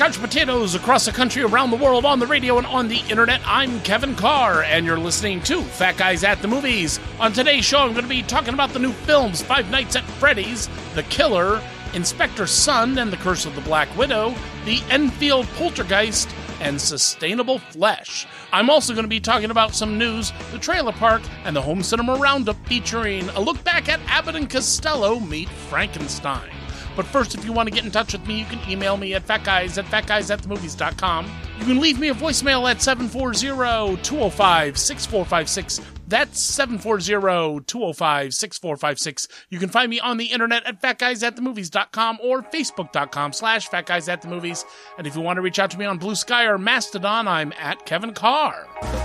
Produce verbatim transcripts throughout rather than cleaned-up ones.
couch potatoes across the country, around the world, on the radio, and on the internet. I'm Kevin Carr, and you're listening to Fat Guys at the Movies. On today's show, I'm going to be talking about the new films, Five Nights at Freddy's, The Killer, Inspector Sun and the Curse of the Black Widow, The Enfield Poltergeist, and Sustainable Flesh. I'm also going to be talking about some news, the Trailer Park, and the Home Cinema Roundup, featuring a look back at Abbott and Costello meet Frankenstein. But first, if you want to get in touch with me, you can email me at fatguys at fatguysatthemovies dot com. You can leave me a voicemail at seven four zero, two zero five, six four five six. That's seven four zero, two zero five, six four five six. You can find me on the internet at fatguysatthemovies dot com or facebook.com slash fatguysatthemovies. And if you want to reach out to me on Blue Sky or Mastodon, I'm at Kevin Carr.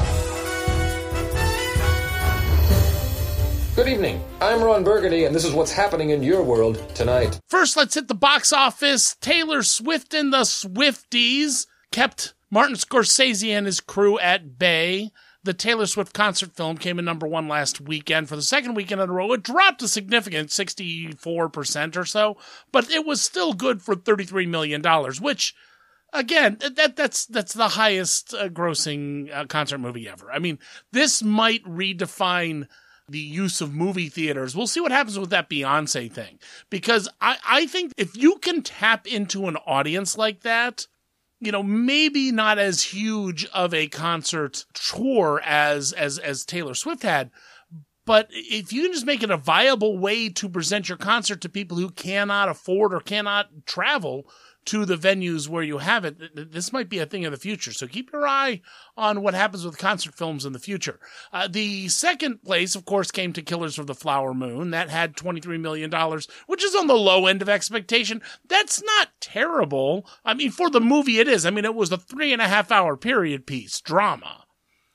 Good evening. I'm Ron Burgundy, and this is what's happening in your world tonight. First, let's hit the box office. Taylor Swift and the Swifties kept Martin Scorsese and his crew at bay. The Taylor Swift concert film came in number one last weekend for the second weekend in a row. It dropped a significant sixty-four percent or so, but it was still good for thirty-three million dollars, which, again, that that's that's the highest uh, grossing uh, concert movie ever. I mean, this might redefine the use of movie theaters. We'll see what happens with that Beyonce thing. Because I, I think if you can tap into an audience like that, you know, maybe not as huge of a concert tour as, as, as Taylor Swift had, but if you can just make it a viable way to present your concert to people who cannot afford or cannot travel to the venues where you have it, this might be a thing of the future. So keep your eye on what happens with concert films in the future. Uh, the second place, of course, came to Killers of the Flower Moon. That had twenty-three million dollars, which is on the low end of expectation. That's not terrible. I mean, for the movie it is. I mean, it was a three and a half hour period piece drama.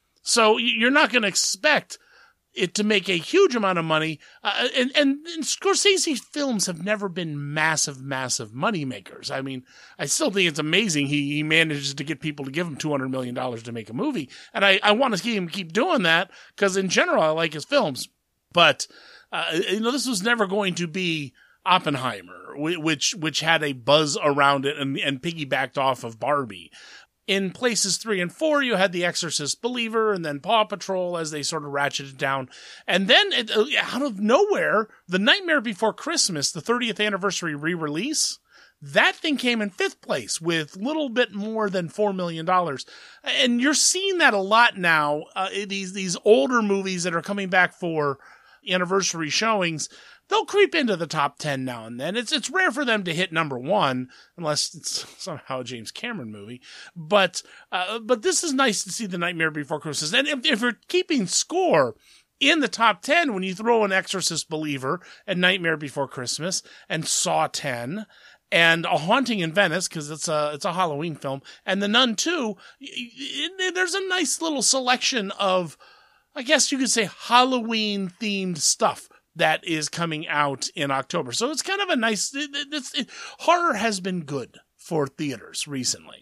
So you're not going to expect it to make a huge amount of money. Uh, and, and, and Scorsese films have never been massive, massive money makers. I mean, I still think it's amazing he, he manages to get people to give him two hundred million dollars to make a movie. And I, I want to see him keep doing that because in general, I like his films. But, uh, you know, this was never going to be Oppenheimer, which, which had a buzz around it and, and piggybacked off of Barbie. In places three and four, you had The Exorcist Believer and then Paw Patrol as they sort of ratcheted down. And then, it, out of nowhere, The Nightmare Before Christmas, the thirtieth anniversary re-release, that thing came in fifth place with a little bit more than four million dollars. And you're seeing that a lot now, uh, these, these older movies that are coming back for anniversary showings. They'll creep into the top ten now and then. It's it's rare for them to hit number one, unless it's somehow a James Cameron movie. But uh, but this is nice to see The Nightmare Before Christmas. And if, if you're keeping score in the top ten, when you throw an Exorcist Believer and Nightmare Before Christmas and Saw ten and A Haunting in Venice, because it's a it's a Halloween film, and The Nun two, it, it, there's a nice little selection of, I guess you could say, Halloween-themed stuff that is coming out in October. So it's kind of a nice, it, it's, it, horror has been good for theaters recently.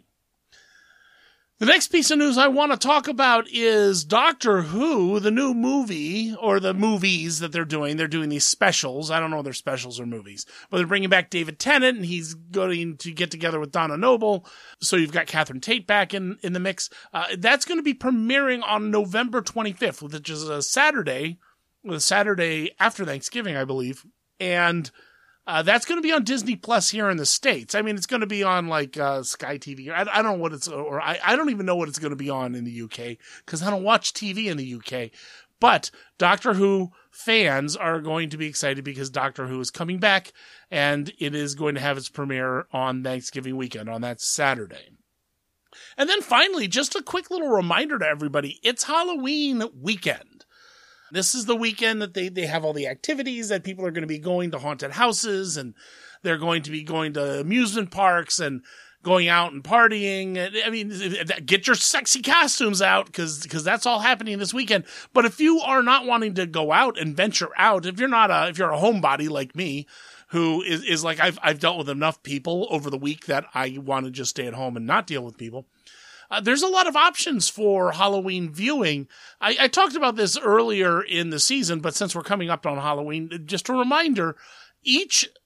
The next piece of news I want to talk about is Doctor Who, the new movie, or the movies that they're doing. They're doing these specials. I don't know if they're specials or movies, but they're bringing back David Tennant, and he's going to get together with Donna Noble. So you've got Catherine Tate back in, in the mix. Uh, that's going to be premiering on November twenty-fifth, which is a Saturday, the Saturday after Thanksgiving, I believe. And uh, that's going to be on Disney Plus here in the States. I mean, it's going to be on like uh, Sky T V. I, I don't know what it's, or I, I don't even know what it's going to be on in the U K because I don't watch T V in the U K. But Doctor Who fans are going to be excited because Doctor Who is coming back and it is going to have its premiere on Thanksgiving weekend on that Saturday. And then finally, just a quick little reminder to everybody, it's Halloween weekend. This is the weekend that they, they have all the activities that people are going to be going to haunted houses, and they're going to be going to amusement parks and going out and partying. I mean, get your sexy costumes out because because that's all happening this weekend. But if you are not wanting to go out and venture out, if you're not a if you're a homebody like me, who is, is like I've I've dealt with enough people over the week that I want to just stay at home and not deal with people. Uh, there's a lot of options for Halloween viewing. I, I talked about this earlier in the season, but since we're coming up on Halloween, just a reminder, each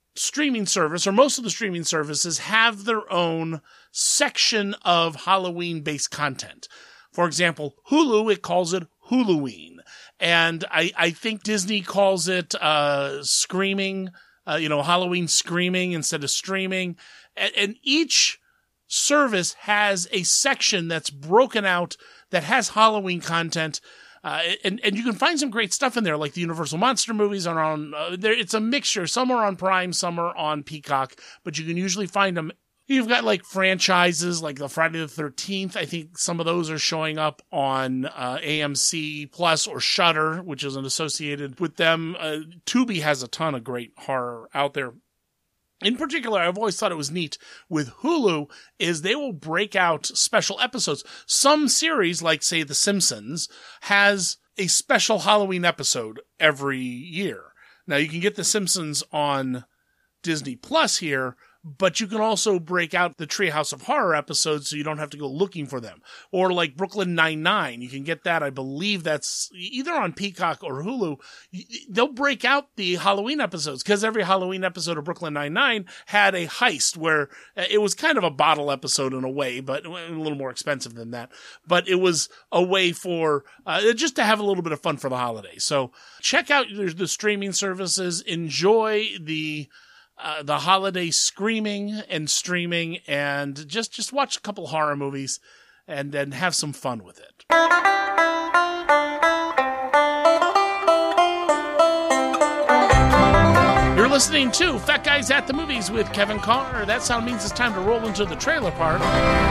streaming service, or most of the streaming services, have their own section of Halloween-based content. For example, Hulu, it calls it Huluween. And I, I think Disney calls it uh, Screaming, uh, you know, Halloween Screaming instead of streaming. And, and each service has a section that's broken out that has Halloween content. Uh, and, and you can find some great stuff in there, like the Universal Monster movies are on, uh, there. It's a mixture. Some are on Prime, some are on Peacock, but you can usually find them. You've got like franchises like the Friday the thirteenth. I think some of those are showing up on uh, A M C Plus or Shudder, which isn't associated with them. Uh, Tubi has a ton of great horror out there. In particular, I've always thought it was neat with Hulu is they will break out special episodes. Some series, like say The Simpsons, has a special Halloween episode every year. Now you can get The Simpsons on Disney Plus here, but you can also break out the Treehouse of Horror episodes so you don't have to go looking for them. Or like Brooklyn Nine-Nine, you can get that. I believe that's either on Peacock or Hulu. They'll break out the Halloween episodes because every Halloween episode of Brooklyn Nine-Nine had a heist where it was kind of a bottle episode in a way, but a little more expensive than that. But it was a way for uh, just to have a little bit of fun for the holidays. So check out the streaming services. Enjoy the Uh, the holiday screaming and streaming, and just, just watch a couple horror movies and then have some fun with it. You're listening to Fat Guys at the Movies with Kevin Carr. That sound means it's time to roll into the trailer park.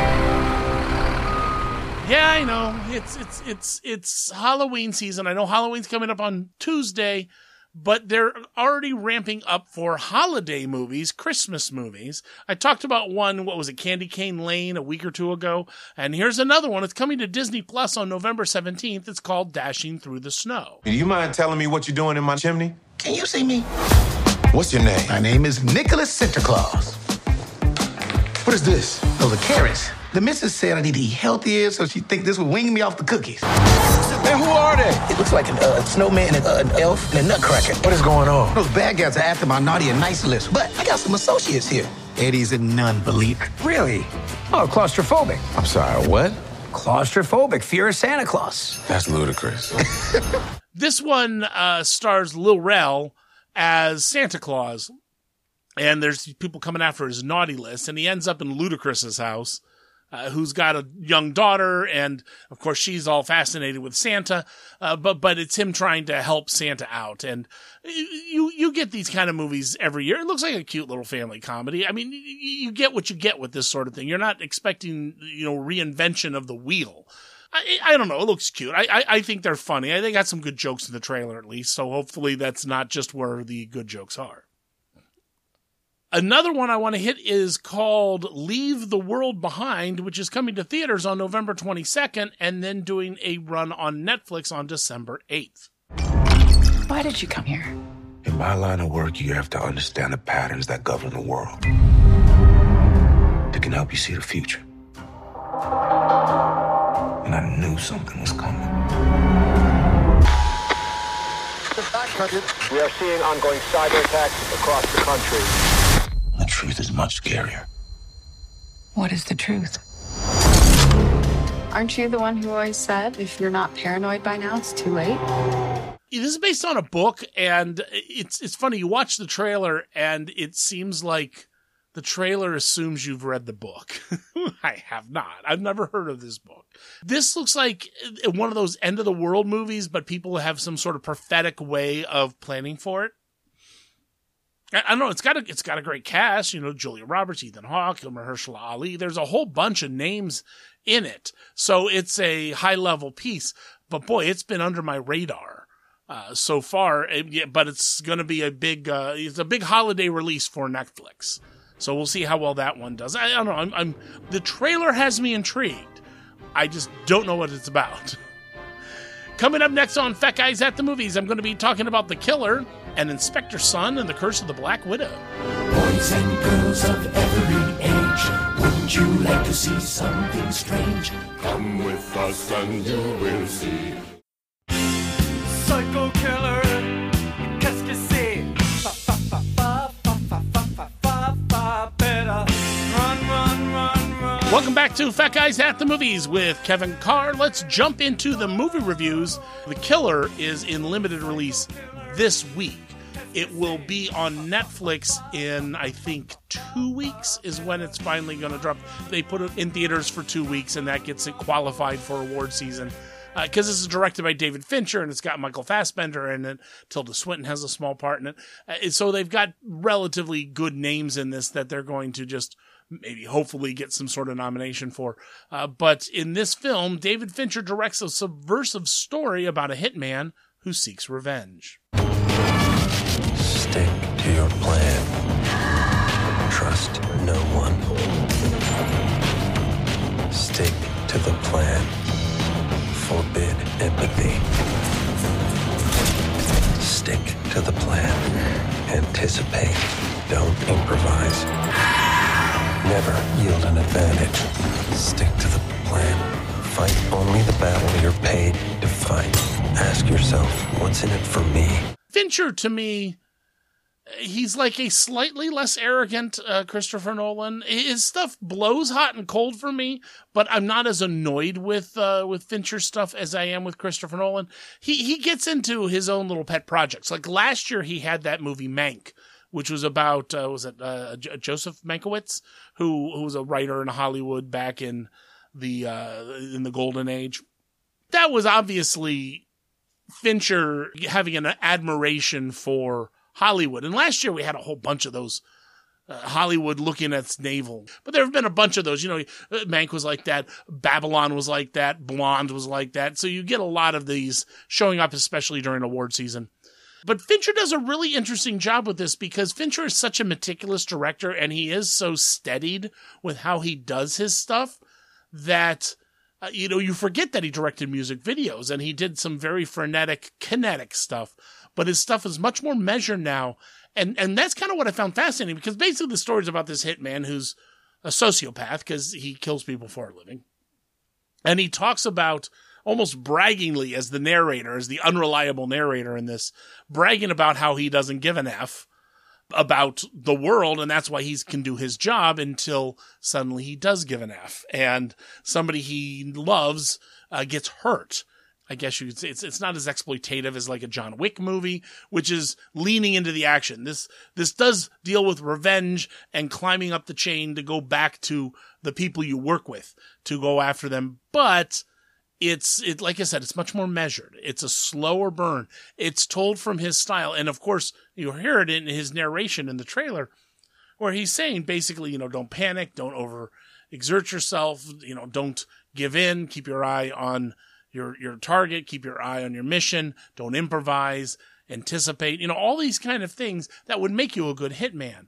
Yeah, I know. It's, it's, it's, it's Halloween season. I know Halloween's coming up on Tuesday, but they're already ramping up for holiday movies, Christmas movies. I talked about one, what was it, Candy Cane Lane a week or two ago. And here's another one. It's coming to Disney Plus on November seventeenth. It's called Dashing Through the Snow. Do you mind telling me what you're doing in my chimney? Can you see me? What's your name? My name is Nicholas Santa Claus. What is this? Those are carrots. The missus said I need to eat healthier, so she think this would wing me off the cookies. And who are they? It looks like an, uh, a snowman, and, uh, an elf, and a nutcracker. What is going on? Those bad guys are after my naughty and nice list, but I got some associates here. Eddie's a non-believer. Really? Oh, claustrophobic. I'm sorry, what? Claustrophobic, fear of Santa Claus. That's ludicrous. This one uh, stars Lil Rel as Santa Claus, and there's people coming after his naughty list, and he ends up in Ludacris's house. Uh, who's got a young daughter, and of course she's all fascinated with Santa, uh, but but it's him trying to help Santa out, and you you get these kind of movies every year. It looks like a cute little family comedy. I mean, you get what you get with this sort of thing. You're not expecting, you know, reinvention of the wheel. I, I don't know. It looks cute. I, I I think they're funny. I, they got some good jokes in the trailer at least, so hopefully that's not just where the good jokes are. Another one I want to hit is called Leave the World Behind, which is coming to theaters on November twenty-second and then doing a run on Netflix on December eighth. Why did you come here? In my line of work, you have to understand the patterns that govern the world. They can help you see the future. And I knew something was coming. We are seeing ongoing cyber attacks across the country. The truth is much scarier. What is the truth? Aren't you the one who always said, if you're not paranoid by now, it's too late? This is based on a book, and it's it's funny. You watch the trailer, and it seems like the trailer assumes you've read the book. I have not. I've never heard of this book. This looks like one of those end-of-the-world movies, but people have some sort of prophetic way of planning for it. I don't know. It's got a it's got a great cast. You know, Julia Roberts, Ethan Hawke, Mahershala Ali. There's a whole bunch of names in it, so it's a high level piece. But boy, it's been under my radar uh, so far. But it's going to be a big uh, it's a big holiday release for Netflix. So we'll see how well that one does. I, I don't know. I'm, I'm the trailer has me intrigued. I just don't know what it's about. Coming up next on Fat Guys at the Movies, I'm going to be talking about The Killer and Inspector Sun and The Curse of the Black Widow. Boys and girls of every age, wouldn't you like to see something strange? Come with us and you will see. Psycho killer, qu'est-ce que c'est? Fa fa fa fa fa fa Welcome back to Fat Guys at the Movies with Kevin Carr. Let's jump into the movie reviews. The Killer is in limited release this week. It will be on Netflix in, I think, two weeks is when it's finally going to drop. They put it in theaters for two weeks, and that gets it qualified for award season. Because uh, this is directed by David Fincher, and it's got Michael Fassbender in it. Tilda Swinton has a small part in it. Uh, so they've got relatively good names in this that they're going to just maybe hopefully get some sort of nomination for. Uh, but in this film, David Fincher directs a subversive story about a hitman who seeks revenge. Stick to your plan. Trust no one. Stick to the plan. Forbid empathy. Stick to the plan. Anticipate. Don't improvise. Never yield an advantage. Stick to the plan. Fight only the battle you're paid to fight. Ask yourself, what's in it for me? Fincher, to me, he's like a slightly less arrogant uh, Christopher Nolan. His stuff blows hot and cold for me, but I'm not as annoyed with uh, with Fincher stuff as I am with Christopher Nolan. He he gets into his own little pet projects. Like last year, he had that movie Mank, which was about uh, was it uh, J- Joseph Mankiewicz, who who was a writer in Hollywood back in the uh, in the golden age. That was obviously Fincher having an admiration for Hollywood. And last year we had a whole bunch of those uh, Hollywood looking at its navel. But there have been a bunch of those. You know, Mank was like that. Babylon was like that. Blonde was like that. So you get a lot of these showing up, especially during award season. But Fincher does a really interesting job with this because Fincher is such a meticulous director and he is so steadied with how he does his stuff that, uh, you know, you forget that he directed music videos and he did some very frenetic, kinetic stuff. But his stuff is much more measured now. And and that's kind of what I found fascinating because basically the story is about this hitman who's a sociopath because he kills people for a living. And he talks about, almost braggingly as the narrator, as the unreliable narrator in this, bragging about how he doesn't give an F about the world, and that's why he can do his job until suddenly he does give an F. And somebody he loves uh, gets hurt. I guess you could say it's it's not as exploitative as like a John Wick movie, which is leaning into the action. This this does deal with revenge and climbing up the chain to go back to the people you work with to go after them. But it's it like I said, it's much more measured. It's a slower burn. It's told from his style, and of course you hear it in his narration in the trailer, where he's saying basically, you know, don't panic, don't over exert yourself, you know, don't give in, keep your eye on your your target, keep your eye on your mission, don't improvise, anticipate, you know, all these kind of things that would make you a good hitman.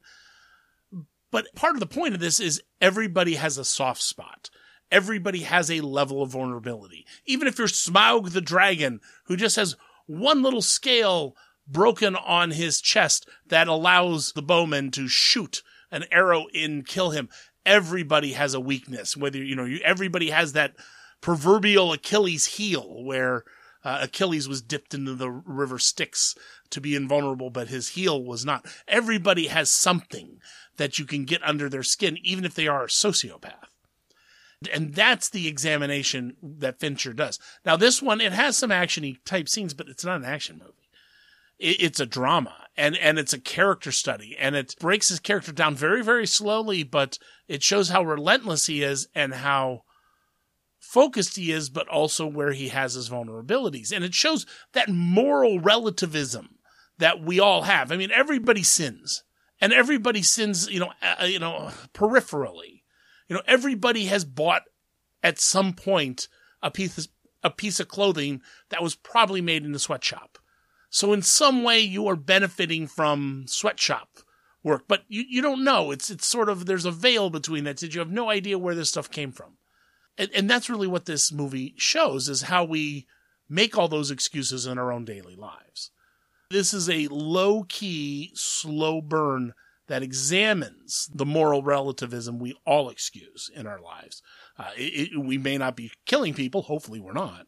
But part of the point of this is everybody has a soft spot. Everybody has a level of vulnerability. Even if you're Smaug the dragon, who just has one little scale broken on his chest that allows the bowman to shoot an arrow in, kill him, everybody has a weakness. Whether, you know, you, everybody has that proverbial Achilles heel where uh, Achilles was dipped into the river Styx to be invulnerable, but his heel was not. Everybody has something that you can get under their skin, even if they are a sociopath. And that's the examination that Fincher does. Now, this one, it has some action-y type scenes, but it's not an action movie. It, it's a drama, and, and it's a character study, and it breaks his character down very, very slowly, but it shows how relentless he is and how focused he is, but also where he has his vulnerabilities. And it shows that moral relativism that we all have. I mean, everybody sins, and everybody sins, you know, uh, you know, peripherally. You know, everybody has bought at some point a piece of, a piece of clothing that was probably made in a sweatshop. So in some way you are benefiting from sweatshop work, but you, you don't know. It's it's sort of, there's a veil between that. You have no idea where this stuff came from. And, and that's really what this movie shows, is how we make all those excuses in our own daily lives. This is a low-key, slow burn that examines the moral relativism we all excuse in our lives. Uh, it, it, we may not be killing people, hopefully we're not,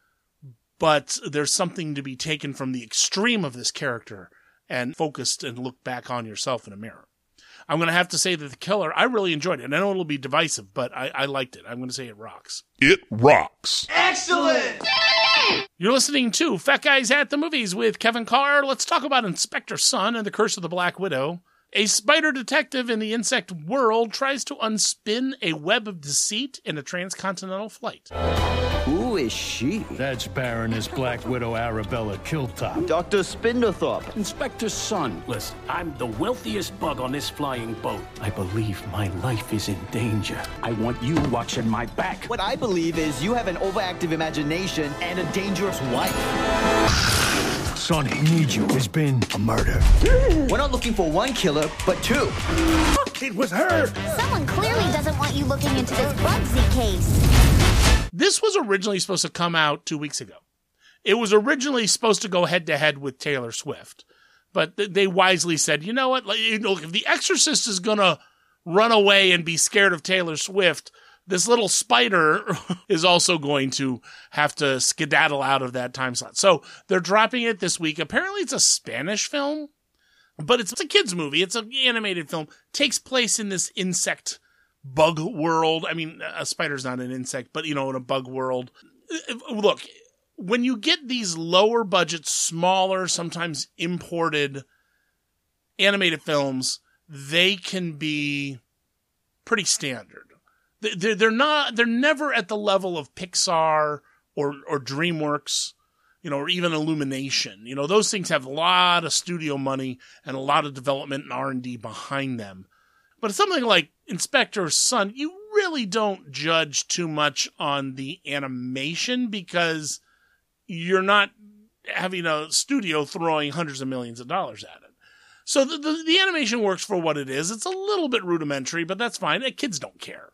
but there's something to be taken from the extreme of this character and focused and look back on yourself in a mirror. I'm going to have to say that The Killer, I really enjoyed it. And I know it'll be divisive, but I, I liked it. I'm going to say it rocks. It rocks. Excellent! You're listening to Fat Guys at the Movies with Kevin Carr. Let's talk about Inspector Sun and the Curse of the Black Widow. A spider detective in the insect world tries to unspin a web of deceit in a transcontinental flight. Who is she? That's Baroness Black Widow Arabella Killtop. Doctor Spindlethorpe. Inspector Sun. Listen, I'm the wealthiest bug on this flying boat. I believe my life is in danger. I want you watching my back. What I believe is you have an overactive imagination and a dangerous wife. Sonny, need you. There's been a murder. We're not looking for one killer, but two. It was her. Someone clearly doesn't want you looking into this Bugsy case. This was originally supposed to come out two weeks ago. It was originally supposed to go head-to-head with Taylor Swift. But th- they wisely said, you know what? Like, you know, if The Exorcist is going to run away and be scared of Taylor Swift, this little spider is also going to have to skedaddle out of that time slot. So they're dropping it this week. Apparently it's a Spanish film, but it's, it's a kid's movie. It's an animated film. Takes place in this insect bug world. I mean, a spider's not an insect, but, you know, in a bug world. Look, when you get these lower budget, smaller, sometimes imported animated films, they can be pretty standard. They're, they're not, they're never at the level of Pixar or, or DreamWorks, you know, or even Illumination. You know, those things have a lot of studio money and a lot of development and R and D behind them. But something like Inspector Sun, you really don't judge too much on the animation because you're not having a studio throwing hundreds of millions of dollars at it. So the, the, the animation works for what it is. It's a little bit rudimentary, but that's fine. Kids don't care.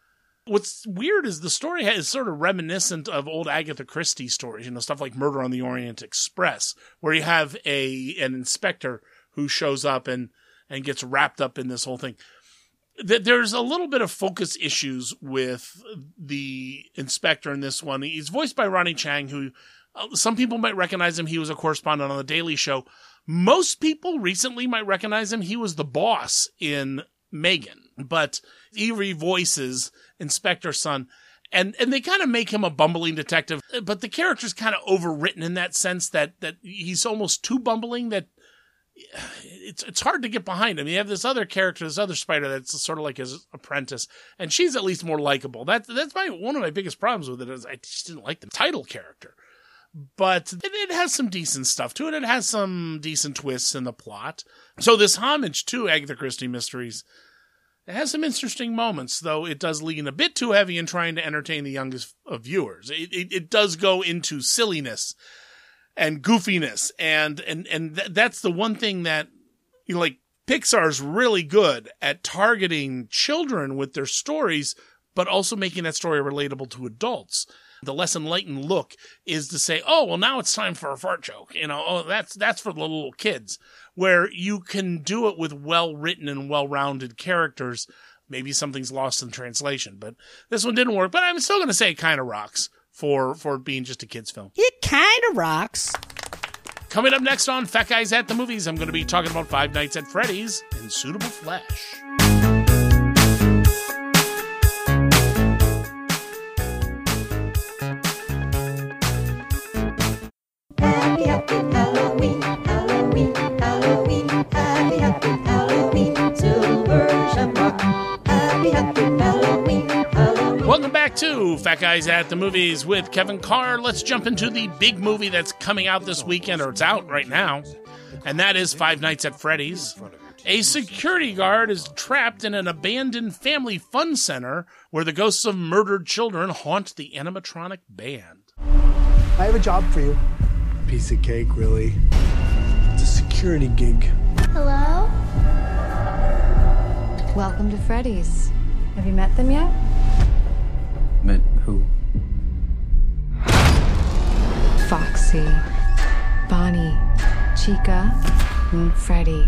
What's weird is the story is sort of reminiscent of old Agatha Christie stories, you know, stuff like Murder on the Orient Express, where you have a an inspector who shows up and, and gets wrapped up in this whole thing. There's a little bit of focus issues with the inspector in this one. He's voiced by Ronnie Chang, who uh, some people might recognize him. He was a correspondent on The Daily Show. Most people recently might recognize him. He was the boss in Megan, but he revoices Inspector Sun, and and they kind of make him a bumbling detective, but the character's kind of overwritten in that sense that that he's almost too bumbling that it's it's hard to get behind him. You have this other character, this other spider that's sort of like his apprentice, and she's at least more likable. That that's my one of my biggest problems with it is I just didn't like the title character. But it, it has some decent stuff to it. It has some decent twists in the plot. So this homage to Agatha Christie mysteries, it has some interesting moments, though it does lean a bit too heavy in trying to entertain the youngest of viewers. It, it, it does go into silliness and goofiness, and and and th- that's the one thing that, you know, like Pixar's really good at targeting children with their stories, but also making that story relatable to adults. The less enlightened look is to say, oh, well, now it's time for a fart joke. You know, oh, that's that's for the little kids. Where you can do it with well-written and well-rounded characters. Maybe something's lost in translation, but this one didn't work. But I'm still going to say it kind of rocks for, for being just a kid's film. It kind of rocks. Coming up next on Fat Guys at the Movies, I'm going to be talking about Five Nights at Freddy's and Suitable Flesh. Happy, happy Halloween, Halloween, Halloween, happy, happy Halloween, silver shamrock, happy, happy Halloween, Halloween. Welcome back to Fat Guys at the Movies with Kevin Carr. Let's jump into the big movie that's coming out this weekend, or it's out right now, and that is Five Nights at Freddy's. A security guard is trapped in an abandoned family fun center where the ghosts of murdered children haunt the animatronic band. I have a job for you. Piece of cake, really. It's a security gig. Hello? Welcome to Freddy's. Have you met them yet? Met who? Foxy, Bonnie, Chica, and Freddy.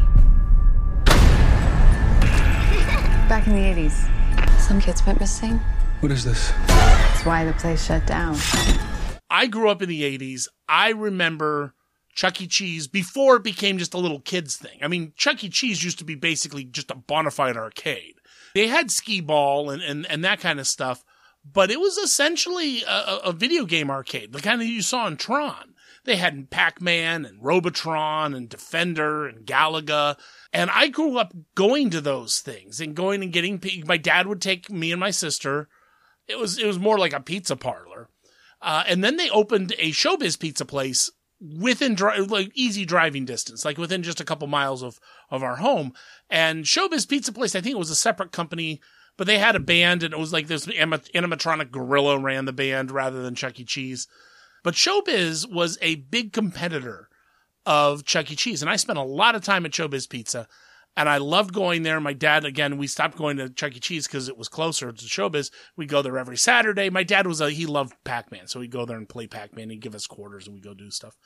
Back in the eighties, some kids went missing. What is this? That's why the place shut down. I grew up in the eighties. I remember Chuck E. Cheese before it became just a little kids thing. I mean, Chuck E. Cheese used to be basically just a bona fide arcade. They had skee-ball and, and, and that kind of stuff, but it was essentially a, a video game arcade, the kind of you saw in Tron. They had Pac-Man and Robotron and Defender and Galaga. And I grew up going to those things and going and getting, my dad would take me and my sister. It was, it was more like a pizza parlor. Uh, and then they opened a Showbiz pizza place within dri- like easy driving distance, like within just a couple miles of, of our home. And Showbiz Pizza Place, I think it was a separate company, but they had a band, and it was like this animatronic gorilla ran the band rather than Chuck E. Cheese. But Showbiz was a big competitor of Chuck E. Cheese, and I spent a lot of time at Showbiz Pizza, and I loved going there. My dad, again, we stopped going to Chuck E. Cheese because it was closer to Showbiz. We'd go there every Saturday. My dad was a, he loved Pac-Man, so we'd go there and play Pac-Man. He'd give us quarters, and we'd go do stuff.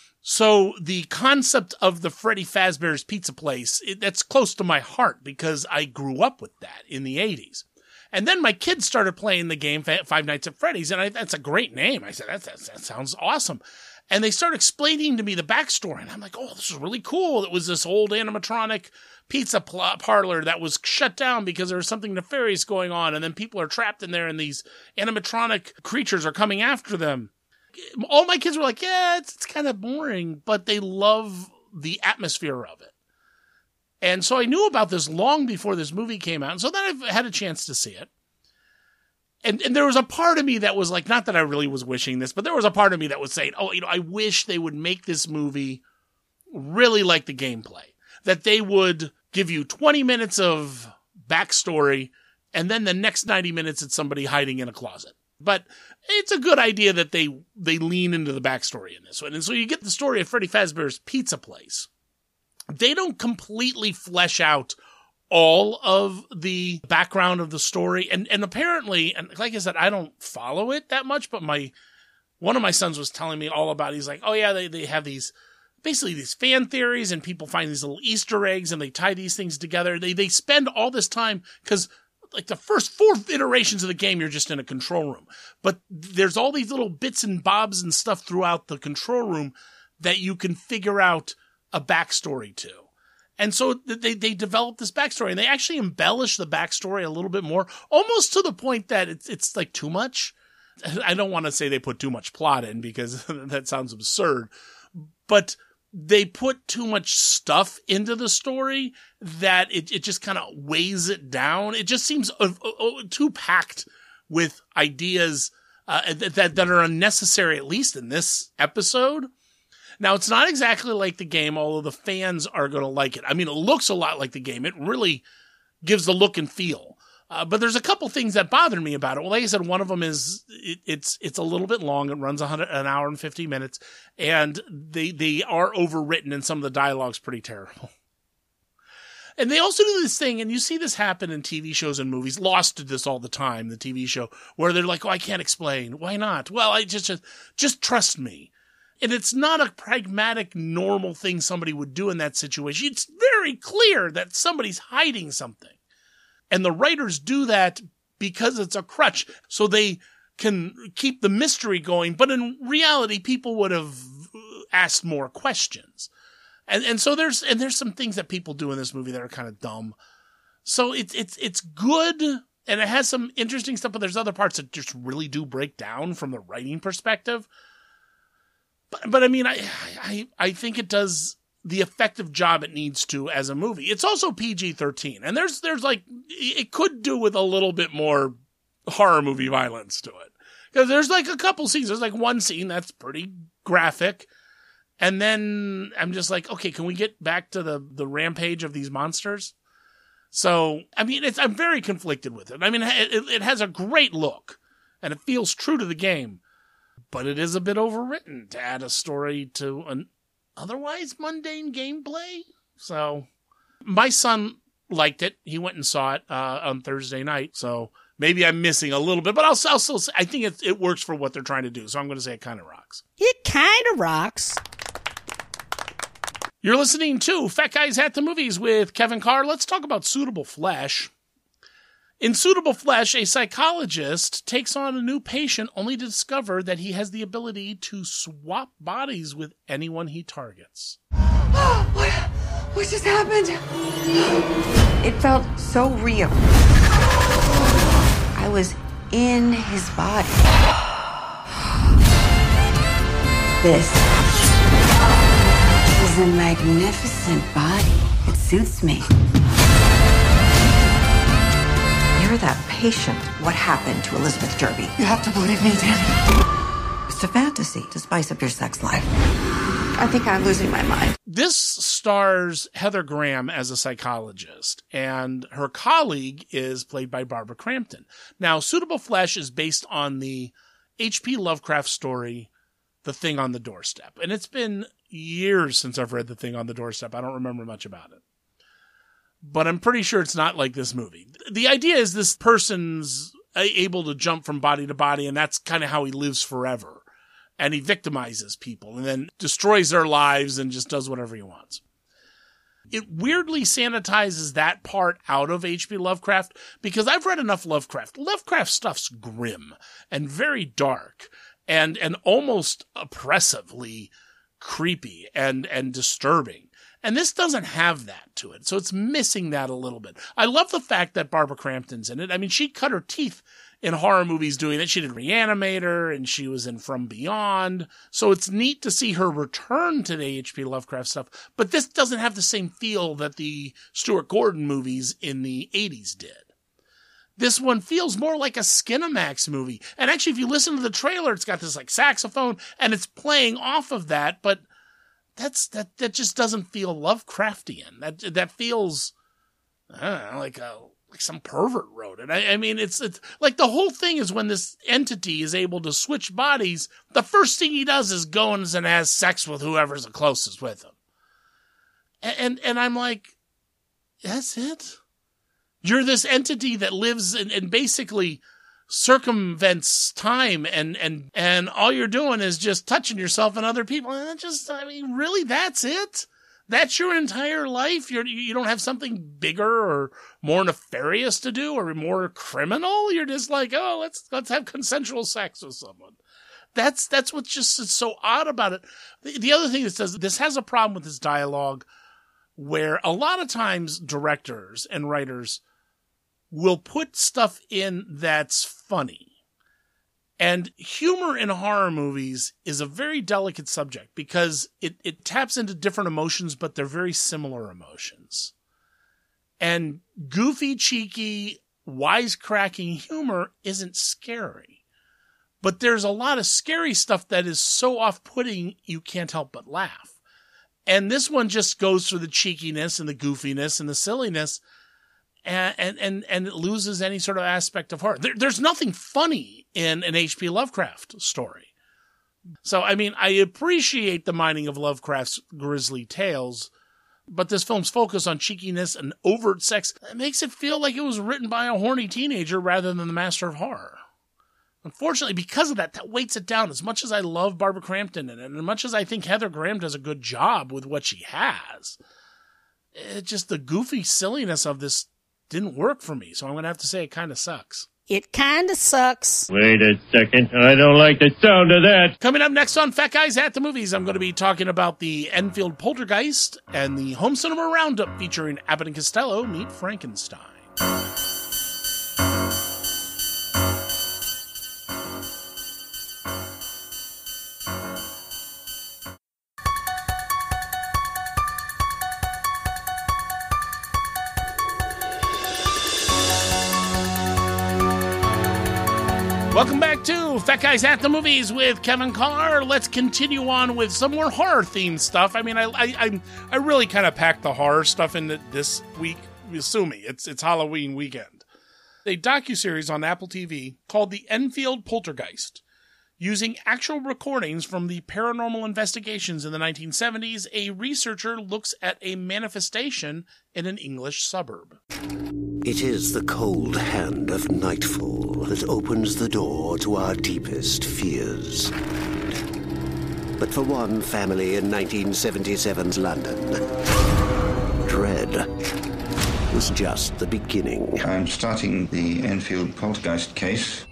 So the concept of the Freddy Fazbear's Pizza Place, it, that's close to my heart because I grew up with that in the eighties. And then my kids started playing the game Five Nights at Freddy's, and I, that's a great name. I said, that, that, that sounds awesome. And they started explaining to me the backstory, and I'm like, oh, this is really cool. It was this old animatronic pizza pl- parlor that was shut down because there was something nefarious going on, and then people are trapped in there, and these animatronic creatures are coming after them. All my kids were like, yeah, it's, it's kind of boring, but they love the atmosphere of it. And so I knew about this long before this movie came out. And so then I've had a chance to see it. And and there was a part of me that was like, not that I really was wishing this, but there was a part of me that was saying, oh, you know, I wish they would make this movie really like the gameplay. That they would give you twenty minutes of backstory, and then the next ninety minutes it's somebody hiding in a closet. But it's a good idea that they they lean into the backstory in this one. And so you get the story of Freddy Fazbear's Pizza Place. They don't completely flesh out all of the background of the story. And and apparently, and like I said, I don't follow it that much, but my one of my sons was telling me all about it. He's like, oh yeah, they, they have these, basically these fan theories, and people find these little Easter eggs, and they tie these things together. They they spend all this time, because like the first four iterations of the game, you're just in a control room. But there's all these little bits and bobs and stuff throughout the control room that you can figure out a backstory to. And so they, they develop this backstory, and they actually embellish the backstory a little bit more, almost to the point that it's, it's like too much. I don't want to say they put too much plot in because that sounds absurd, but they put too much stuff into the story that it, it just kind of weighs it down. It just seems uh, uh, too packed with ideas uh, that, that are unnecessary, at least in this episode. Now, it's not exactly like the game, although the fans are going to like it. I mean, it looks a lot like the game. It really gives the look and feel. Uh, but there's a couple things that bother me about it. Well, like I said, one of them is it, it's it's a little bit long. It runs one hundred, an hour and fifty minutes. And they, they are overwritten, and some of the dialogue's pretty terrible. And they also do this thing, and you see this happen in T V shows and movies. Lost did this all the time, the T V show, where they're like, oh, I can't explain. Why not? Well, I just just, just trust me. And it's not a pragmatic, normal thing somebody would do in that situation. It's very clear that somebody's hiding something. And the writers do that because it's a crutch, so they can keep the mystery going. But in reality, people would have asked more questions. And and so there's and there's some things that people do in this movie that are kind of dumb. So it's it's it's good, and it has some interesting stuff, but there's other parts that just really do break down from the writing perspective. But, but I mean, I, I I think it does the effective job it needs to as a movie. It's also P G thirteen, and there's there's like it could do with a little bit more horror movie violence to it, because there's like a couple scenes. There's like one scene that's pretty graphic, and then I'm just like, okay, can we get back to the the rampage of these monsters? So I mean, it's I'm very conflicted with it. I mean, it, it has a great look, and it feels true to the game. But it is a bit overwritten to add a story to an otherwise mundane gameplay. So my son liked it. He went and saw it uh, on Thursday night. So maybe I'm missing a little bit, but I'll, I'll still say, I think it, it works for what they're trying to do. So I'm going to say it kind of rocks. It kind of rocks. You're listening to Fat Guys at the Movies with Kevin Carr. Let's talk about Suitable Flesh. In Suitable Flesh, a psychologist takes on a new patient only to discover that he has the ability to swap bodies with anyone he targets. What? What just happened? It felt so real. I was in his body. This is a magnificent body. It suits me. You're that patient. What happened to Elizabeth Derby? You have to believe me, Danny. It's a fantasy to spice up your sex life. I think I'm losing my mind. This stars Heather Graham as a psychologist, and her colleague is played by Barbara Crampton. Now, Suitable Flesh is based on the H P Lovecraft story, The Thing on the Doorstep. And it's been years since I've read The Thing on the Doorstep. I don't remember much about it. But I'm pretty sure it's not like this movie. The idea is this person's able to jump from body to body, and that's kind of how he lives forever. And he victimizes people and then destroys their lives and just does whatever he wants. It weirdly sanitizes that part out of H P Lovecraft because I've read enough Lovecraft. Lovecraft stuff's grim and very dark and, and almost oppressively creepy and, and disturbing. And this doesn't have that to it. So it's missing that a little bit. I love the fact that Barbara Crampton's in it. I mean, she cut her teeth in horror movies doing it. She did Reanimator and she was in From Beyond. So it's neat to see her return to the H P Lovecraft stuff. But this doesn't have the same feel that the Stuart Gordon movies in the eighties did. This one feels more like a Skinamax movie. And actually, if you listen to the trailer, it's got this like saxophone and it's playing off of that, but That's that. That just doesn't feel Lovecraftian. That that feels, I don't know, like a like some pervert wrote it. I, I mean, it's it's like the whole thing is when this entity is able to switch bodies. The first thing he does is goes and has sex with whoever's the closest with him. And and, and I'm like, that's it. You're this entity that lives and, and basically circumvents time and, and, and all you're doing is just touching yourself and other people. And that just, I mean, really, that's it? That's your entire life? You're, you don't have something bigger or more nefarious to do or more criminal? You're just like, oh, let's, let's have consensual sex with someone. That's, that's what's just so odd about it. The, the other thing that says this has a problem with this dialogue where a lot of times directors and writers will put stuff in that's funny. And humor in horror movies is a very delicate subject because it, it taps into different emotions, but they're very similar emotions. And goofy, cheeky, wisecracking humor isn't scary. But there's a lot of scary stuff that is so off-putting you can't help but laugh. And this one just goes for the cheekiness and the goofiness and the silliness. And, and, and, and it loses any sort of aspect of horror. There, there's nothing funny in an H P Lovecraft story. So, I mean, I appreciate the mining of Lovecraft's grisly tales, but this film's focus on cheekiness and overt sex makes it feel like it was written by a horny teenager rather than the master of horror. Unfortunately, because of that, that weights it down. As much as I love Barbara Crampton in it, and as much as I think Heather Graham does a good job with what she has, it just the goofy silliness of this didn't work for me, so I'm going to have to say it kind of sucks. It kind of sucks. Wait a second. I don't like the sound of that. Coming up next on Fat Guys at the Movies, I'm going to be talking about the Enfield Poltergeist and the Home Cinema Roundup featuring Abbott and Costello meet Frankenstein. Welcome back to Fat Guys at the Movies with Kevin Carr. Let's continue on with some more horror-themed stuff. I mean, I I, I, I really kind of packed the horror stuff into this week. Sue me, it's, it's Halloween weekend. A docuseries on Apple T V called The Enfield Poltergeist. Using actual recordings from the paranormal investigations in the nineteen seventies, a researcher looks at a manifestation in an English suburb. It is the cold hand of nightfall that opens the door to our deepest fears. But for one family in nineteen seventy-seven's London, dread was just the beginning. I'm starting the Enfield poltergeist case.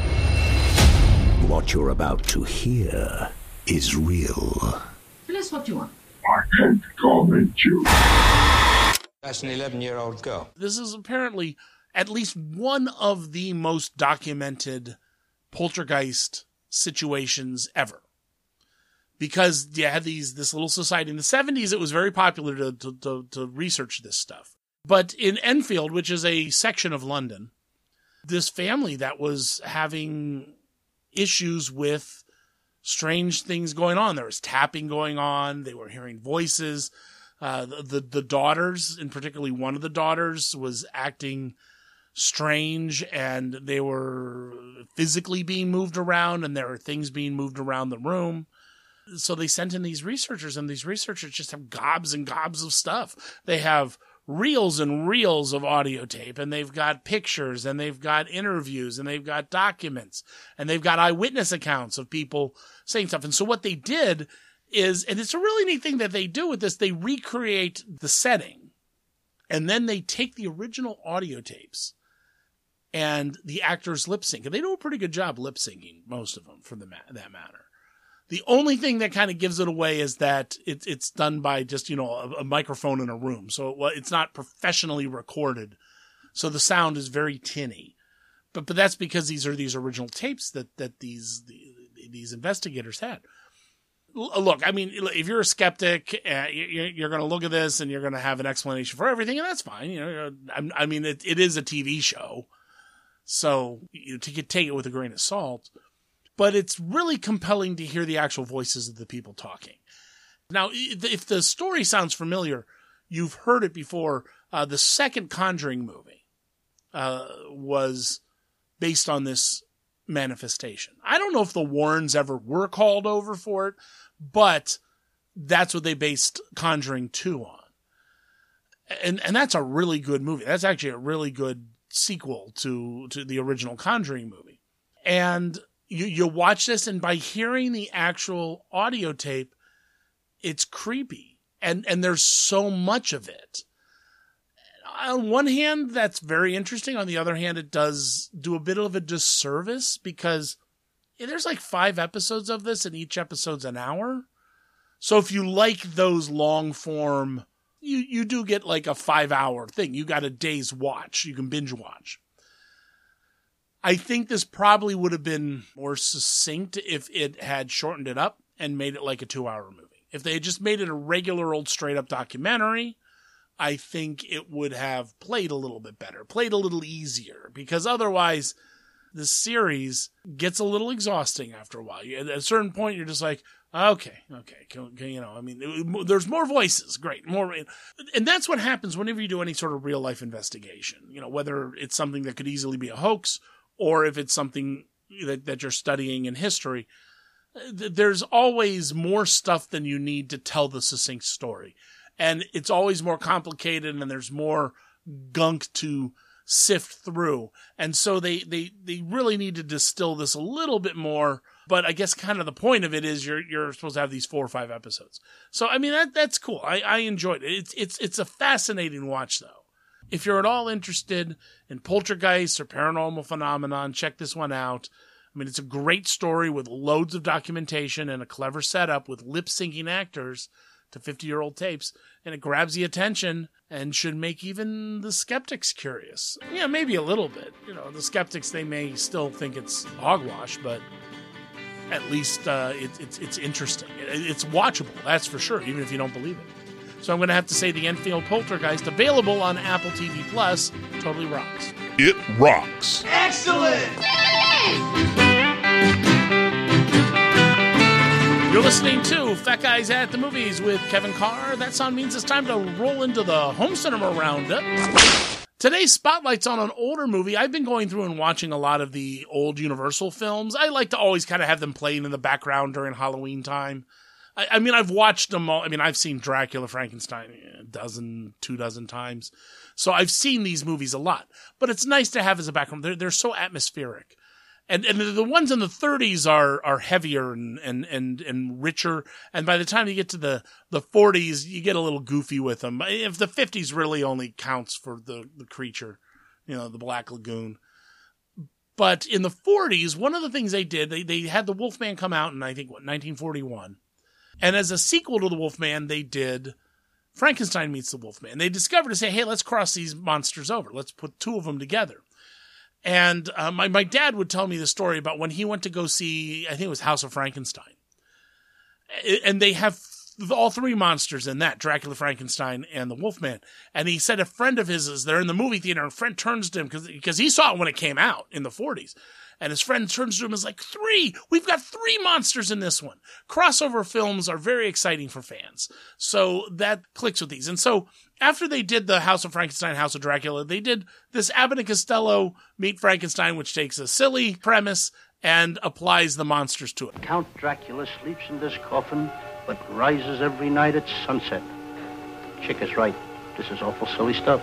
What you're about to hear is real. Tell us what you want. I can't comment you. That's an eleven-year-old girl. This is apparently at least one of the most documented poltergeist situations ever. Because you had these this little society. In the seventies, it was very popular to, to, to, to research this stuff. But in Enfield, which is a section of London, this family that was having issues with strange things going on. There was tapping going on. They were hearing voices. Uh, the, the the daughters, and particularly one of the daughters, was acting strange, and they were physically being moved around, and there were things being moved around the room. So they sent in these researchers, and these researchers just have gobs and gobs of stuff. They have reels and reels of audio tape, and they've got pictures, and they've got interviews, and they've got documents, and they've got eyewitness accounts of people saying stuff. And so what they did is, and it's a really neat thing that they do with this, they recreate the setting, and then they take the original audio tapes and the actors lip sync. And they do a pretty good job lip syncing, most of them, for the ma- that matter. The only thing that kind of gives it away is that it, it's done by just, you know, a, a microphone in a room. So it, it's not professionally recorded. So the sound is very tinny. But but that's because these are these original tapes that, that these the, these investigators had. Look, I mean, if you're a skeptic, uh, you're going to look at this and you're going to have an explanation for everything, and that's fine. You know, I mean, it, it is a T V show, so you take it with a grain of salt. But it's really compelling to hear the actual voices of the people talking. Now, if the story sounds familiar, you've heard it before. Uh, the second Conjuring movie uh, was based on this manifestation. I don't know if the Warrens ever were called over for it, but that's what they based Conjuring two on. And and that's a really good movie. That's actually a really good sequel to, to the original Conjuring movie. And you, you watch this, and by hearing the actual audio tape, it's creepy. And, and there's so much of it. On one hand, that's very interesting. On the other hand, it does do a bit of a disservice because there's like five episodes of this, and each episode's an hour. So if you like those long form, you, you do get like a five hour thing. You got a day's watch. You can binge watch. I think this probably would have been more succinct if it had shortened it up and made it like a two hour movie. If they had just made it a regular old straight up documentary, I think it would have played a little bit better, played a little easier, because otherwise the series gets a little exhausting after a while. At a certain point, you're just like, okay, okay, can, can, you know, I mean, it, there's more voices, great, more, and that's what happens whenever you do any sort of real life investigation. You know, whether it's something that could easily be a hoax, or if it's something that, that you're studying in history, there's always more stuff than you need to tell the succinct story. And it's always more complicated, and there's more gunk to sift through. And so they, they, they really need to distill this a little bit more. But I guess kind of the point of it is you're you're supposed to have these four or five episodes. So, I mean, that that's cool. I, I enjoyed it. It's, it's, it's a fascinating watch, though. If you're at all interested in poltergeists or paranormal phenomenon, check this one out. I mean, it's a great story with loads of documentation and a clever setup with lip-syncing actors to fifty-year-old tapes, and it grabs the attention and should make even the skeptics curious. Yeah, maybe a little bit. You know, the skeptics, they may still think it's hogwash, but at least uh, it, it's it's interesting. It, it's watchable, that's for sure, even if you don't believe it. So I'm going to have to say the Enfield Poltergeist, available on Apple T V Plus, totally rocks. It rocks. Excellent! You're listening to Fat Guys at the Movies with Kevin Carr. That sound means it's time to roll into the home cinema roundup. Today's spotlight's on an older movie. I've been going through and watching a lot of the old Universal films. I like to always kind of have them playing in the background during Halloween time. I, I mean, I've watched them all. I mean, I've seen Dracula, Frankenstein a dozen, two dozen times. So I've seen these movies a lot. But it's nice to have as a background. They're, they're so atmospheric. And and the ones in the thirties are are heavier and, and, and, and richer. And by the time you get to the, the forties, you get a little goofy with them. If the fifties really only counts for the, the creature, you know, the Black Lagoon. But in the forties, one of the things they did, they, they had the Wolfman come out in, I think, what, nineteen forty-one. And as a sequel to the Wolfman, they did Frankenstein Meets the Wolfman. They discovered to say, hey, let's cross these monsters over. Let's put two of them together. And uh, my, my dad would tell me the story about when he went to go see, I think it was House of Frankenstein. And they have all three monsters in that, Dracula, Frankenstein, and the Wolfman. And he said a friend of his is there in the movie theater, and a friend turns to him, because he saw it when it came out in the forties. And his friend turns to him and is like, three! We've got three monsters in this one. Crossover films are very exciting for fans. So that clicks with these. And so after they did the House of Frankenstein, House of Dracula, they did this Abbott and Costello Meet Frankenstein, which takes a silly premise and applies the monsters to it. Count Dracula sleeps in this coffin, but rises every night at sunset. Chick is right. This is awful silly stuff.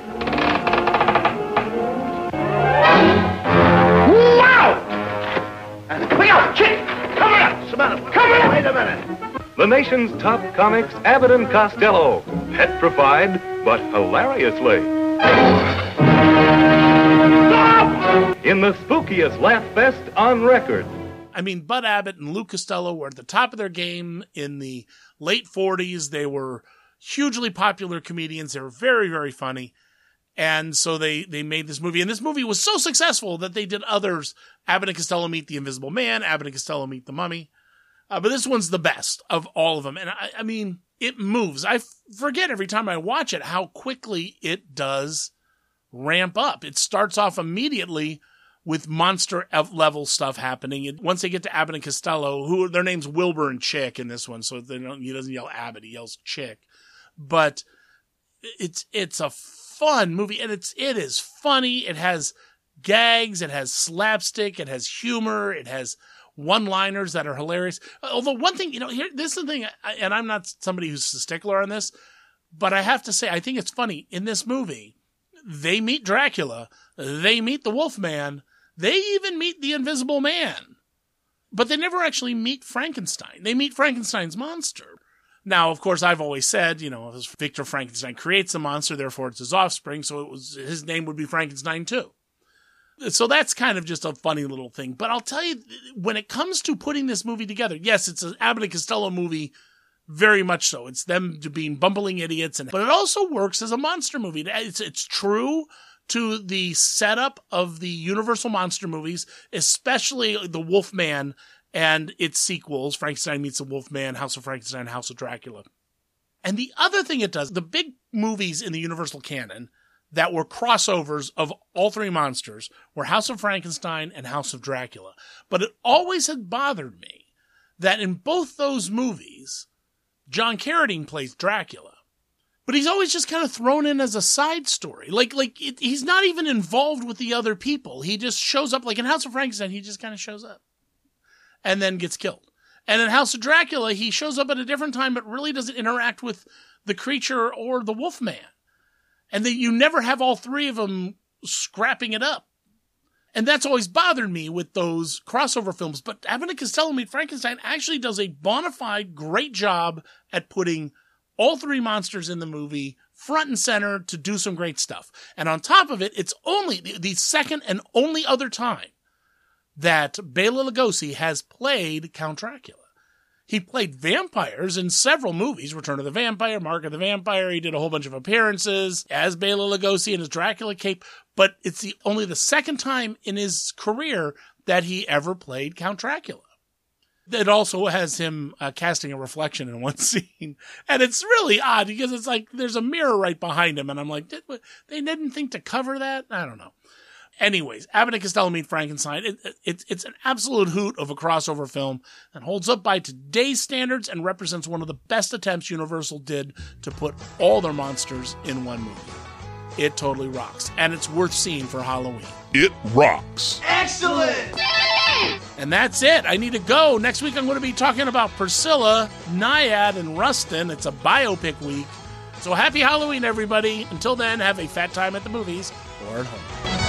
Wow! Look out, Chick! Cover up! What's the matter? Cover up! Wait a minute. The nation's top comics, Abbott and Costello. Petrified, but hilariously. Stop! In the spookiest laugh fest on record. I mean, Bud Abbott and Lou Costello were at the top of their game in the late forties. They were hugely popular comedians. They were very, very funny. And so they, they made this movie. And this movie was so successful that they did others. Abbott and Costello Meet the Invisible Man. Abbott and Costello Meet the Mummy. Uh, but this one's the best of all of them. And I, I mean, it moves. I f- forget every time I watch it how quickly it does ramp up. It starts off immediately with monster level stuff happening. And once they get to Abbott and Costello, who their name's Wilbur and Chick in this one, so they don't, he doesn't yell Abbott, he yells Chick. But it's it's a fun movie, and it's it is funny. It has gags, it has slapstick, it has humor, it has one-liners that are hilarious. Although one thing, you know, here this is the thing, and I'm not somebody who's a stickler on this, but I have to say, I think it's funny in this movie. They meet Dracula, they meet the Wolfman, they even meet the Invisible Man. But they never actually meet Frankenstein. They meet Frankenstein's monster. Now, of course, I've always said, you know, Victor Frankenstein creates the monster, therefore it's his offspring, so it was his name would be Frankenstein too. So that's kind of just a funny little thing. But I'll tell you, when it comes to putting this movie together, yes, it's an Abbott and Costello movie, very much so. It's them being bumbling idiots, and but it also works as a monster movie. It's it's true to the setup of the Universal monster movies, especially the Wolfman and its sequels, Frankenstein Meets the Wolfman, House of Frankenstein, House of Dracula. And the other thing it does, the big movies in the Universal canon that were crossovers of all three monsters were House of Frankenstein and House of Dracula. But it always had bothered me that in both those movies, John Carradine plays Dracula. But he's always just kind of thrown in as a side story. Like, like it, he's not even involved with the other people. He just shows up, like in House of Frankenstein, he just kind of shows up and then gets killed. And in House of Dracula, he shows up at a different time, but really doesn't interact with the creature or the Wolfman. And then you never have all three of them scrapping it up. And that's always bothered me with those crossover films. But Abbott and Costello Meet Frankenstein actually does a bona fide great job at putting all three monsters in the movie front and center to do some great stuff. And on top of it, it's only the, the second and only other time that Bela Lugosi has played Count Dracula. He played vampires in several movies, Return of the Vampire, Mark of the Vampire. He did a whole bunch of appearances as Bela Lugosi in his Dracula cape, but it's the only the second time in his career that he ever played Count Dracula. It also has him uh, casting a reflection in one scene. And it's really odd because it's like there's a mirror right behind him. And I'm like, Did, they didn't think to cover that? I don't know. Anyways, Abbott and Costello Meet Frankenstein. It, it, it, it's an absolute hoot of a crossover film that holds up by today's standards and represents one of the best attempts Universal did to put all their monsters in one movie. It totally rocks. And it's worth seeing for Halloween. It rocks. Excellent! And that's it. I need to go. Next week I'm going to be talking about Priscilla, Naiad, and Rustin. It's a biopic week. So happy Halloween, everybody. Until then, have a fat time at the movies or at home.